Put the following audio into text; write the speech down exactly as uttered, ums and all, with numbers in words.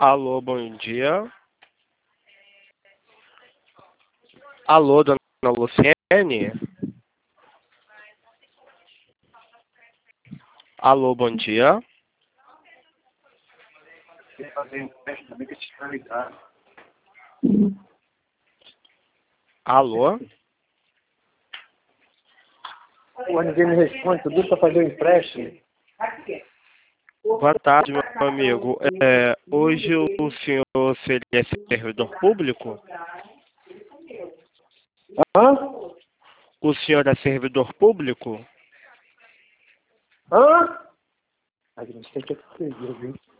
Alô, bom dia. Alô, dona Luciene? Alô, bom dia. Alô? Pô, ninguém me responde, tudo para fazer um empréstimo. Boa tarde, meu amigo. É, hoje o senhor seria servidor público? Hã? O senhor é servidor público? Hã? A gente tem que escrever, viu?